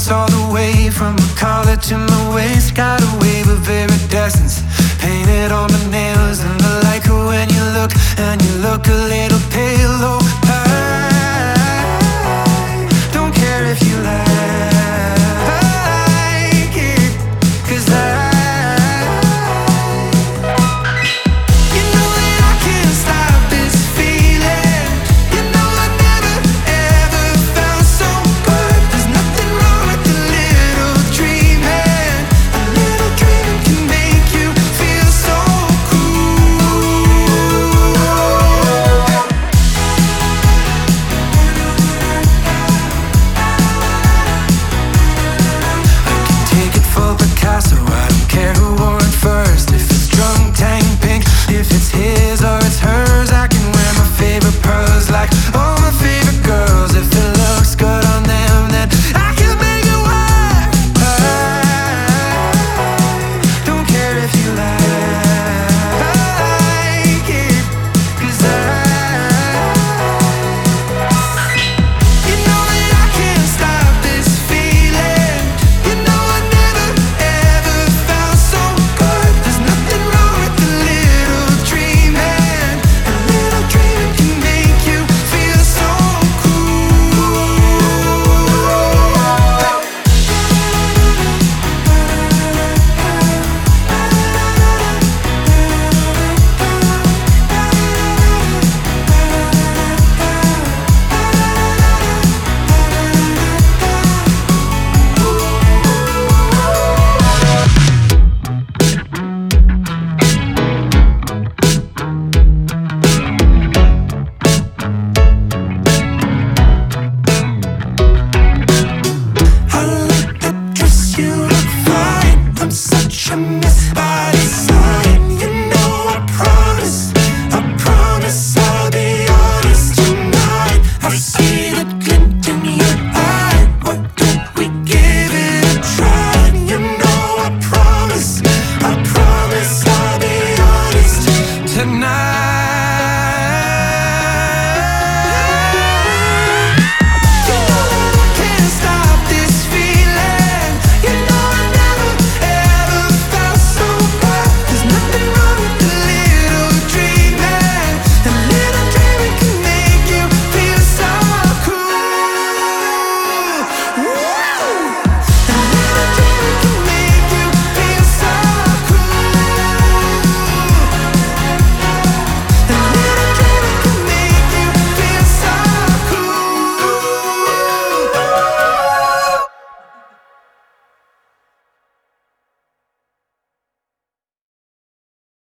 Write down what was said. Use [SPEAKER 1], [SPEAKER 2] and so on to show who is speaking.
[SPEAKER 1] promise all the way from my collar to my waist. Got a wave of iridescence painted on my nails, and I like it when you look, and you look a little pale. Oh, I don't care if you like it, 'cause you know that I can't stop this feeling. You know I never ever felt so good. There's nothing wrong with a little dreaming. A little dreaming can make you feel so take it for Picasso, I don't care who wore it first. If it's drunk tank pink, if it's his or it's hers, I can wear my favorite pearls like all my favorite girls. If it looks good on them, then I can make it work. I don't care if you like it, 'cause you know that I can't stop this feeling. You know I never ever felt so good. There's nothing wrong with a little dreaming. A little dreaming can make you feel so cool. I like that dress, you look fine. I'm such a mess by design. You know I promise I'll be honest tonight. I see the glitter